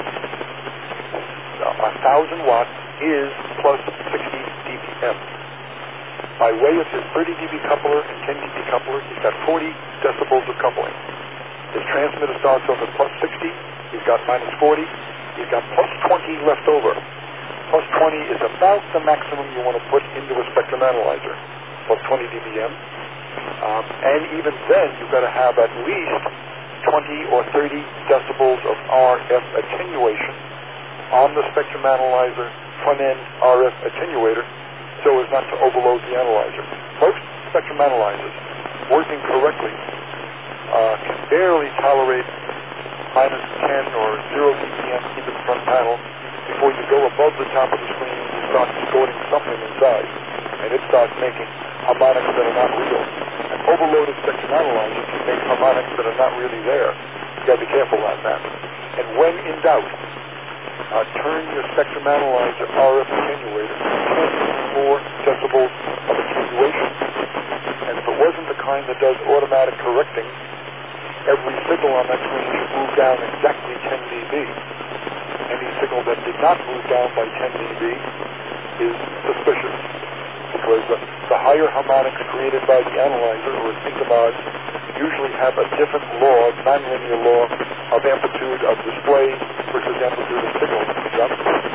a thousand watts is plus sixty dBm. By way of his thirty dB coupler and ten dB coupler, he's got forty decibels of coupling. His transmitter starts off at plus sixty, he's got minus forty, he's got plus twenty left over. Plus twenty is about the maximum you want to put into a spectrum analyzer, plus twenty dBm. Um, and even then, you've got to have at least twenty or thirty decibels of R F attenuation on the spectrum analyzer front-end R F attenuator so as not to overload the analyzer. Most spectrum analyzers, working correctly, uh, can barely tolerate minus ten or zero dBm even front panel. Before you go above the top of the screen, you start distorting something inside, and it starts making harmonics that are not real. An overloaded spectrum analyzer can make harmonics that are not really there. You've got to be careful on that. And when in doubt, uh, turn your spectrum analyzer R F attenuator to ten more decibels of attenuation. And if it wasn't the kind that does automatic correcting, every signal on that screen should move down exactly ten dB. Any signal that did not move down by ten dB is suspicious, because the, the higher harmonics created by the analyzer, or its intermods, usually have a different law, nonlinear law, of amplitude of display versus amplitude of signal. Yep.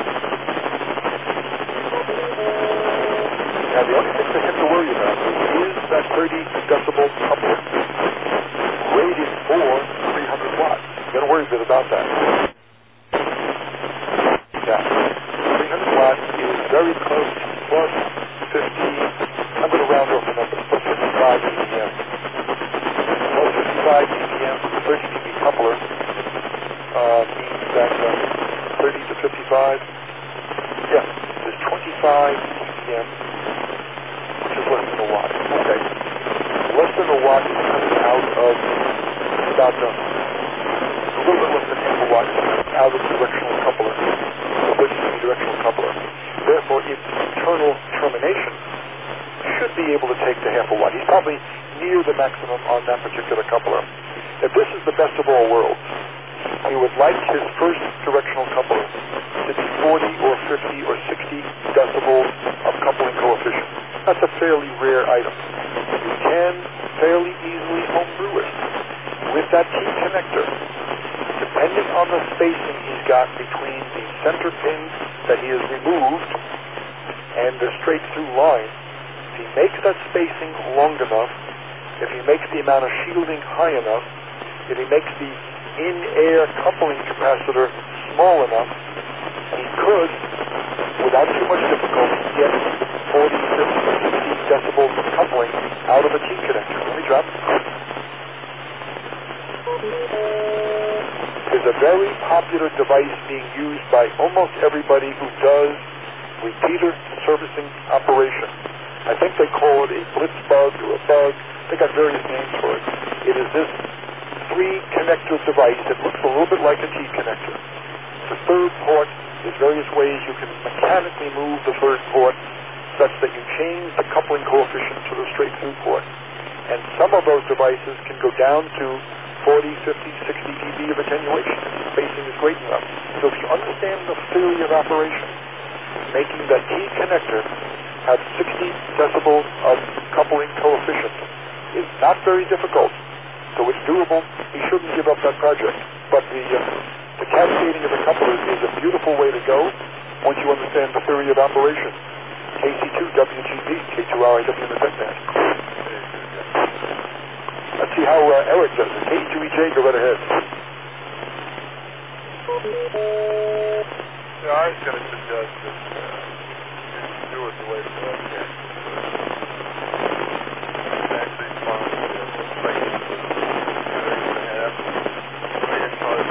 Now, the only thing for him to worry about is that thirty decibel coupler graded about that. Yeah. three hundred watts is very close to plus fifty, I'm going to round off the numbers, plus fifty-five D P M. Plus fifty-five D P M with a thirty D B coupler uh, means that uh, thirty to fifty-five, yeah, there's twenty-five D P M, which is less than a watt. Okay. Less than a watt is coming out of about uh, a little bit less than half a watt out of the directional coupler, the thirty D B directional coupler. Therefore, its internal termination should be able to take to half a watt. He's probably near the maximum on that particular coupler. If this is the best of all worlds, he would like his first directional coupler to be forty or fifty or sixty decibels of coupling coefficient. That's a fairly rare item. You can fairly easily homebrew it with that T connector. Depending on the spacing he's got between the center pin that he has removed and the straight through line, if he makes that spacing long enough, if he makes the amount of shielding high enough, if he makes the in-air coupling capacitor small enough, he could, without too much difficulty, get forty, fifty, sixty decibels of coupling out of a T connector. Let me drop. Is a very popular device being used by almost everybody who does repeater servicing operation. I think they call it a blitz bug or a bug. They got various names for it. It is this three connector device that looks a little bit like a T connector. The third port, there's various ways you can mechanically move the third port such that you change the coupling coefficient to the straight through port. And some of those devices can go down to forty, fifty, sixty dB of attenuation. The spacing is great enough. So if you understand the theory of operation, making that T connector have sixty decibels of coupling coefficient is not very difficult. So it's doable. He shouldn't give up that project. But the, uh, the cascading of the couplers is a beautiful way to go once you understand the theory of operation. K C two W G P, K two R I W in the TechNet. Let's see how uh, Eric does it. K E two E J, go right ahead. Yeah, I was going to suggest that uh, you do it the way the broadcast actually found the place was together and a half, three and five,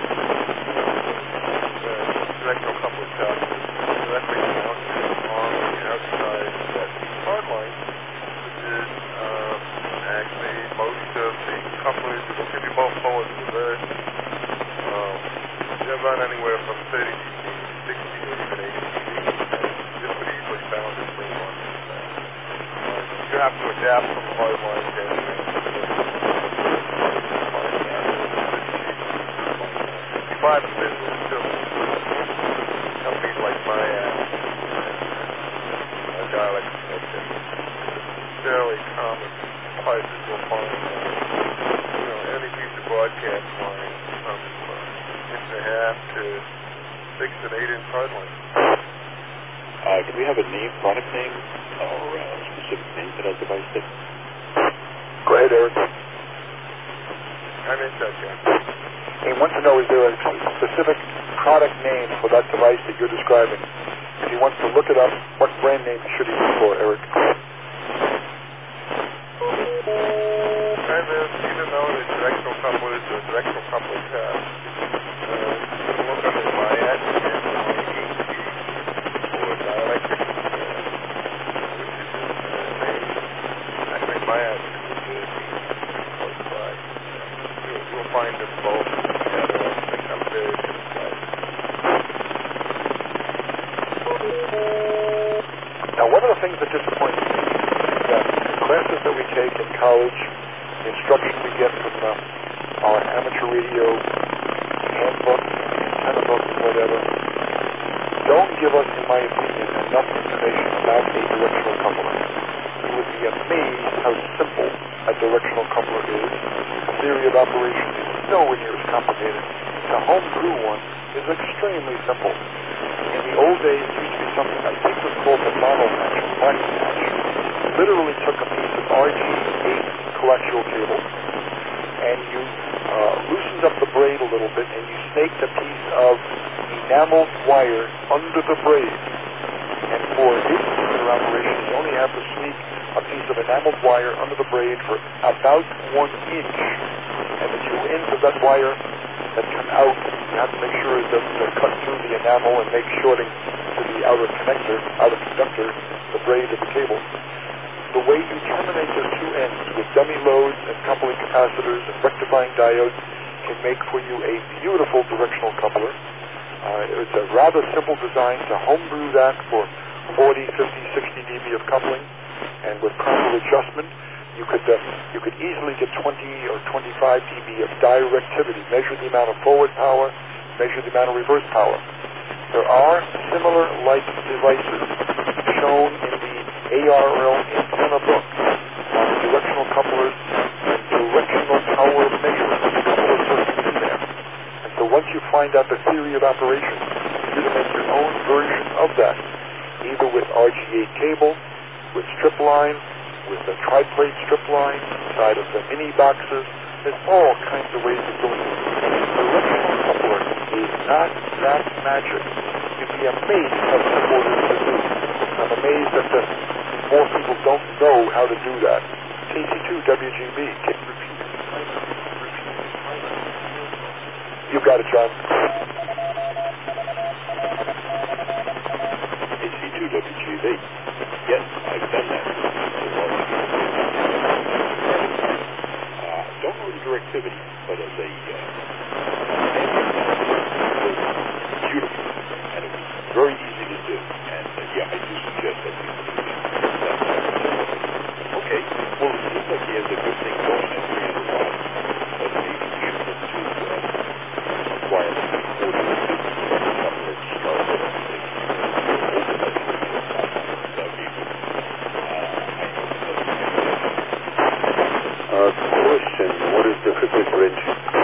directional coupler top directly mounted on the outside of that hard line, which is um, actually most of the couplers, if you can do both forward and reverse, um, they run anywhere from thirty D B, sixty, or even eighty D B. This would easily balance and bring one. Uh, you have to adapt from hard line to five of it is still companies like Maya and Dialect Connection. Fairly common part that you'll find on you know, any piece of broadcast line from uh, inch and a half to six and eight inch hard line. Uh, do we have a name, product name, or a specific name for that device? That... Go ahead, Eric. I'm in touch, yeah. He wants to know, is there a specific product name for that device that you're describing? If he wants to look it up, what brand name should he look for, Eric? And uh, even though the directional couplers or directional coupler tab, uh, you can look under Mayat and or Dielectric, uh, which is the uh, name. Actually, Mayat is the close by. You'll, you'll find them both together. They come very close. Now, one of the things that disappoints me is that the classes that we take in college, the instruction we get from uh, our amateur radio handbooks, antenna books, whatever, don't give us, in my opinion, enough information about a directional coupler. You would be amazed how simple a directional coupler is. The theory of operation is nowhere near as complicated. To homebrew one is extremely simple. In the old days, it used to be something I think was called the mono match, or market match. Literally took a piece of R G eight coaxial cable and you uh, loosened up the braid a little bit, and you snaked a piece of enameled wire under the braid. And for this particular operation, you only have to sneak a piece of enameled wire under the braid for about one inch. And the two ends of that wire that come out, you have to make sure it doesn't cut through the enamel and make shorting to the outer connector, outer conductor, the braid of the cable. The way you terminate those two ends with dummy loads and coupling capacitors and rectifying diodes can make for you a beautiful directional coupler. Uh, it's a rather simple design to homebrew that for forty, fifty, sixty dB of coupling, and with proper adjustment, you could uh, you could easily get twenty or twenty-five dB of directivity. Measure the amount of forward power, measure the amount of reverse power. There are similar like devices shown in the A R L antenna book on directional couplers and directional power measurement. There's a couple of systems in there. And so once you find out the theory of operation, you can make your own version of that, either with R G eight cable, with strip line, with a tri-plate strip line, inside of the mini boxes. There's all kinds of ways of doing it. Directional coupler is not that magic. You'd be amazed how simple it is to do. I'm amazed that the, more people don't know how to do that. K C two W G B. Can you repeat it? You got it, John. K C two W G B. Yes, I've done that. Uh, don't know the directivity, but as a uh, beautiful, and it was very easy to do. And uh, yeah, I do suggest that people do that. Okay, well, it seems like he has a good thing going at three hundred watts, but maybe we should look to uh, acquire a forty or fifty couple of stars that are big. Uh, question, what is the triplet bridge?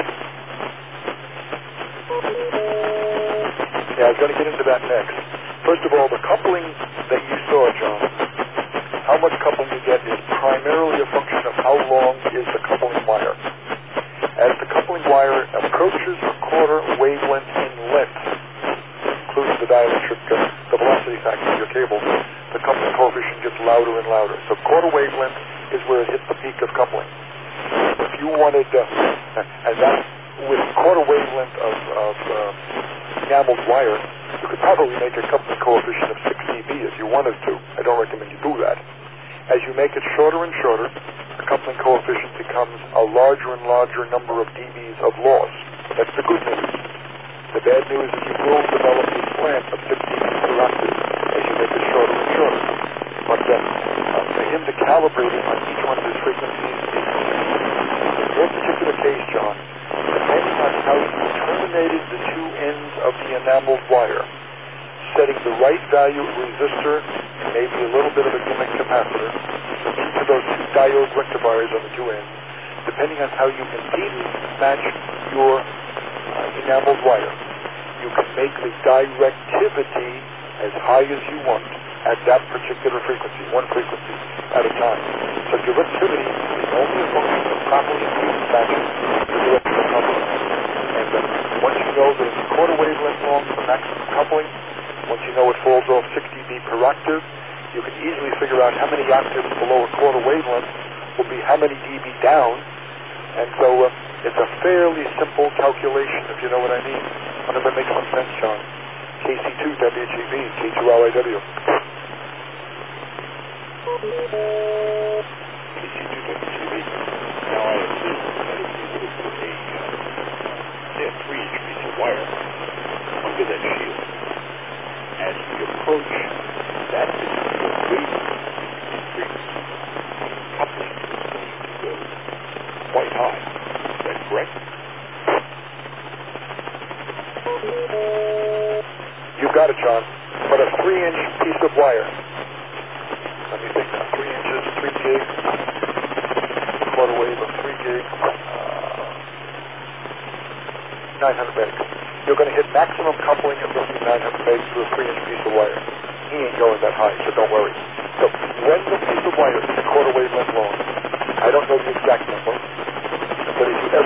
Yeah, I was going to get into that next. First of all, the coupling that you saw, John, how much coupling you get is primarily a function of how long is the coupling wire. As the coupling wire approaches a quarter wavelength in length, including the dielectric, uh, the velocity factor of your cable, the coupling coefficient gets louder and louder. So quarter wavelength is where it hits the peak of coupling. If you wanted, uh, and that's with quarter wavelength of, of uh, enameled wire, you could probably make a coupling coefficient of six dB if you wanted to. I don't recommend you do that. As you make it shorter and shorter, the coupling coefficient becomes a larger and larger number of dBs of loss. That's the good news. The bad news is you will develop a slant of six dB per octave as you make it shorter and shorter. But uh, uh, for him to calibrate it on each one of his frequencies is in your particular case, John, depending on how you terminated the two ends of the enameled wire, setting the right value resistor and maybe a little bit of a gimmick capacitor to each of those two diode rectifiers on the two ends, depending on how you impedance match your uh, enameled wire, you can make the directivity as high as you want at that particular frequency, one frequency at a time. So directivity is only a function of properly impedance matching the directional coupling. And uh, once you know that it's a quarter wavelength long for maximum coupling, once you know it falls off six dB per octave, you can easily figure out how many octaves below a quarter wavelength will be how many dB down. And so uh, it's a fairly simple calculation, if you know what I mean. I wonder if it makes some sense, John. K C two W G B, K two L I W. K C two W G B. Now I assume that if you were to put a, uh, say a three inch piece of wire under that shield, as we approach that particular wavelength frequency, coupling is going to go quite high. Is that correct? You got it, John. But a three inch piece of wire. Let me think now. Three inches, three gig, quarter wave of three gig, uh, nine hundred megs. You're going to hit maximum coupling at roughly nine hundred megs with a three inch piece of wire. He ain't going that high, so don't worry. So when the piece of wire is a quarter wavelength long, I don't know the exact number, but if you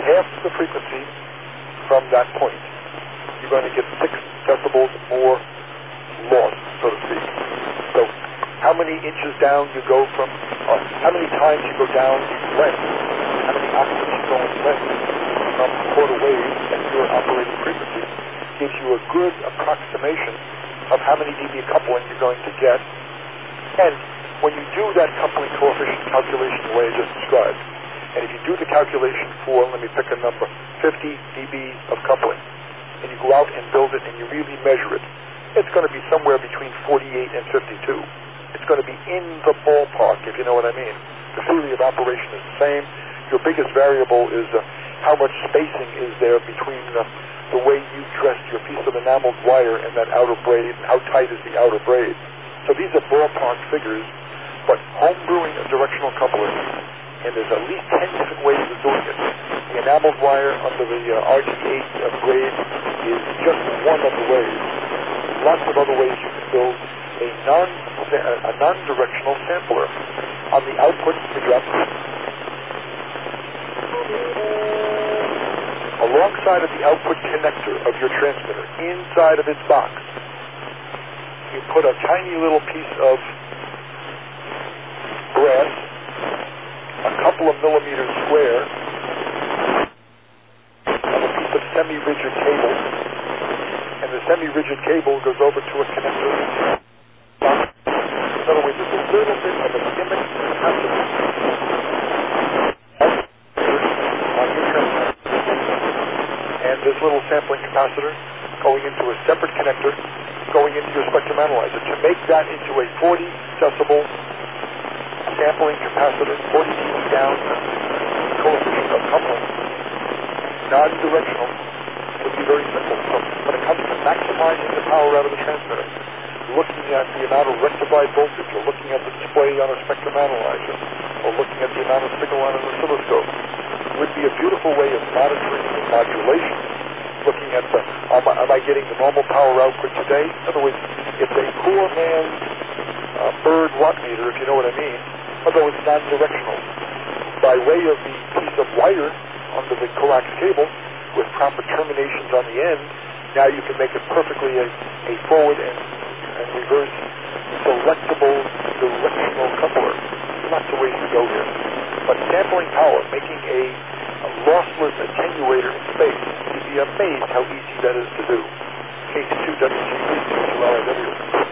half the frequency from that point, you're going to get six decibels more loss, so to speak. So how many inches down you go from, uh, how many times you go down in length, how many octaves you go in length from quarter wave at your operating frequency gives you a good approximation of how many dB coupling you're going to get. And when you do that coupling coefficient calculation the way I just described, and if you do the calculation for, let me pick a number, fifty dB of coupling, and you go out and build it and you really measure it, it's going to be somewhere between forty-eight and fifty-two. It's going to be in the ballpark, if you know what I mean. The theory of operation is the same. Your biggest variable is uh, how much spacing is there between uh, the way you dressed your piece of enameled wire and that outer braid, and how tight is the outer braid. So these are ballpark figures, but home brewing a directional coupler, and there's at least ten different ways of doing it. The enameled wire under the uh, R G eight uh, braid is just one of the ways. Lots of other ways you can build a non a non-directional sampler. On the output, you drop alongside of the output connector of your transmitter, inside of its box, you put a tiny little piece of brass, a couple of millimeters square, of a piece of semi-rigid cable, and the semi-rigid cable goes over to a connector. In other words, there's a little bit of a gimmick capacity on your transmitter, and this little sampling capacitor going into a separate connector, going into your spectrum analyzer. To make that into a forty decibel sampling capacitor, forty dB down coefficient of coupling, non-directional, would be very simple. So when it comes to maximizing the power out of the transmitter, looking at the amount of rectified voltage, or looking at the display on a spectrum analyzer, or looking at the amount of signal on an oscilloscope, would be a beautiful way of monitoring the modulation. Looking at the, am I, am I getting the normal power output today? In other words, it's a poor man's uh, bird wattmeter, if you know what I mean, although it's non-directional. By way of the piece of wire under the coax cable with proper terminations on the end, now you can make it perfectly a, a forward and, and reverse selectable directional coupler. Lots of ways to go here. But sampling power, making a, a lossless attenuator in space, you'd be amazed how easy that is to do. K C two W G B, K C two L I W.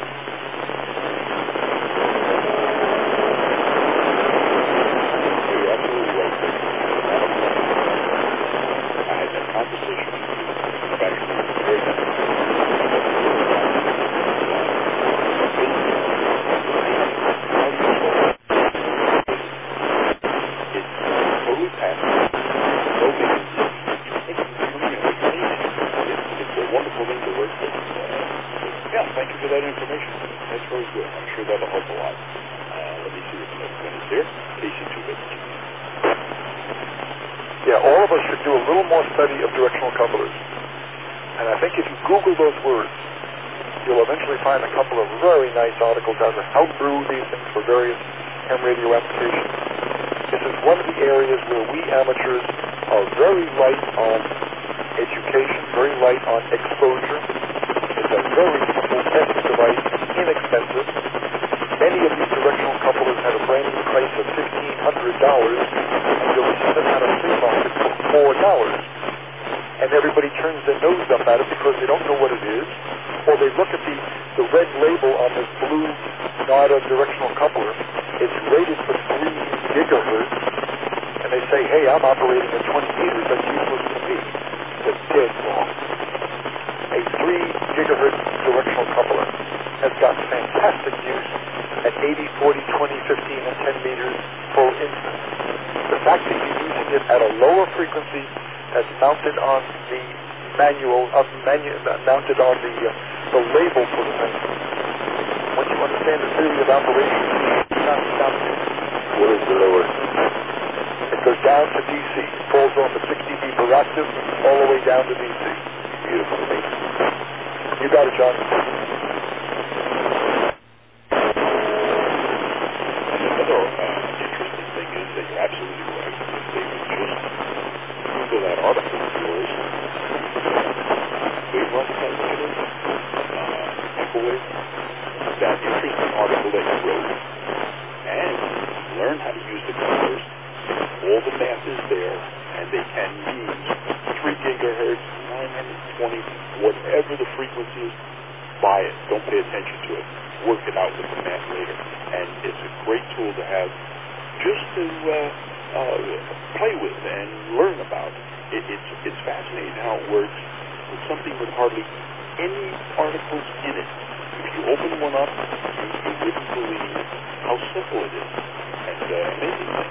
You're absolutely right. I had that conversation with you. In fact, very nice. Thank you for that information. That's very good. I'm sure that'll help a lot. Uh, let me see what the next one is there. K C two W G B. Yeah, all of us should do a little more study of directional couplers. And I think if you Google those words, you'll eventually find a couple of very nice articles out there how to brew these things for various ham radio applications. This is one of the areas where we amateurs are very light on education, very light on exposure. It's a very simple testing device, inexpensive. Many of these directional couplers have a brand new price of fifteen hundred dollars, and you'll see them at a flea market for four dollars. And everybody turns their nose up at it because they don't know what it is, or they look at the, the red label on this blue NADA directional coupler. It's rated for three gigahertz, and they say, hey, I'm operating at twenty meters, that's useless to me. That's dead wrong. A three gigahertz directional coupler has got fantastic use at eighty, forty, twenty, fifteen, and ten meters for instance. The fact that you're using it at a lower frequency that's mounted on the manual, uh, manu uh, mounted on the, uh, the label for the thing. Once you understand the theory of operation, it's not astounding. What is the lower? It goes down to D C. It falls off at six dB per octave, all the way down to D C. Beautiful. You got it, John. Another uh, interesting thing is that you're absolutely right. If they would just Google that twenty, whatever the frequency is, buy it. Don't pay attention to it. Work it out with the man later. And it's a great tool to have just to uh, uh, play with and learn about. It, it's, it's fascinating how it works with something with hardly any articles in it. If you open one up, you, you wouldn't believe how simple it is. And uh, amazing thing.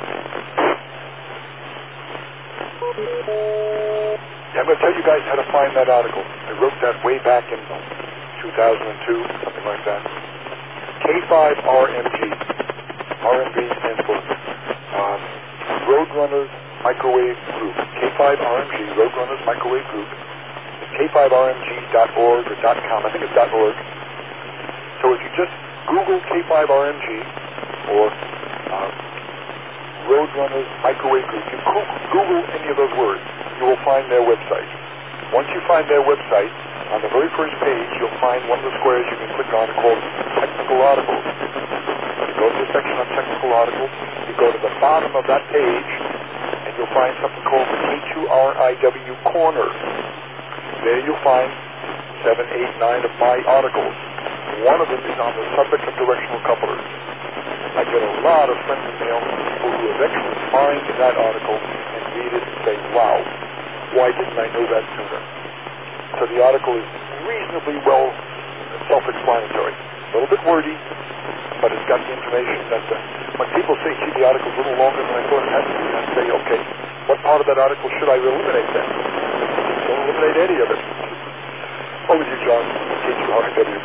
Yeah, I'm going to tell you guys how to find that article. I wrote that way back in two thousand two, something like that. K five R M G. R M G stands for um, Roadrunners Microwave Group. K five R M G, Roadrunners Microwave Group. K five R M G dot org or .com, I think it's .org. So if you just Google K five R M G or um, Roadrunners Microwave Group, you Google any of those words, you will find their website. Once you find their website, on the very first page, you'll find one of the squares you can click on called Technical Articles. You go to the section on Technical Articles, you go to the bottom of that page, and you'll find something called the K two R I W Corner. There you'll find seven, eight, nine of my articles. One of them is on the subject of directional couplers. I get a lot of friendly mail from people who have actually find that article and read it and say, wow, why didn't I know that sooner? So the article is reasonably well self-explanatory. A little bit wordy, but it's got the information that uh, when people say, gee, the article's a little longer than I thought it had to be, I say, okay, what part of that article should I eliminate then? Don't eliminate any of it. Over to you, John, K two R I W.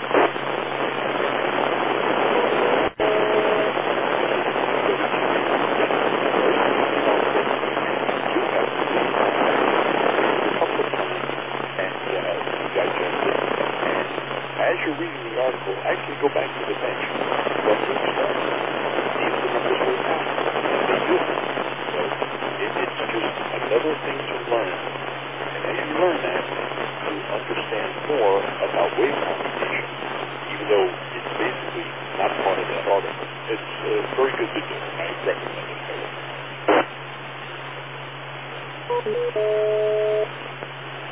As you're reading the article, actually go back to the bench. What do you start? See if the numbers work out. And they do. So it, it's just another thing to learn. And as you learn that, you understand more about wave computation, even though it's basically not part of that article. It's uh, very good to do. I recommend it.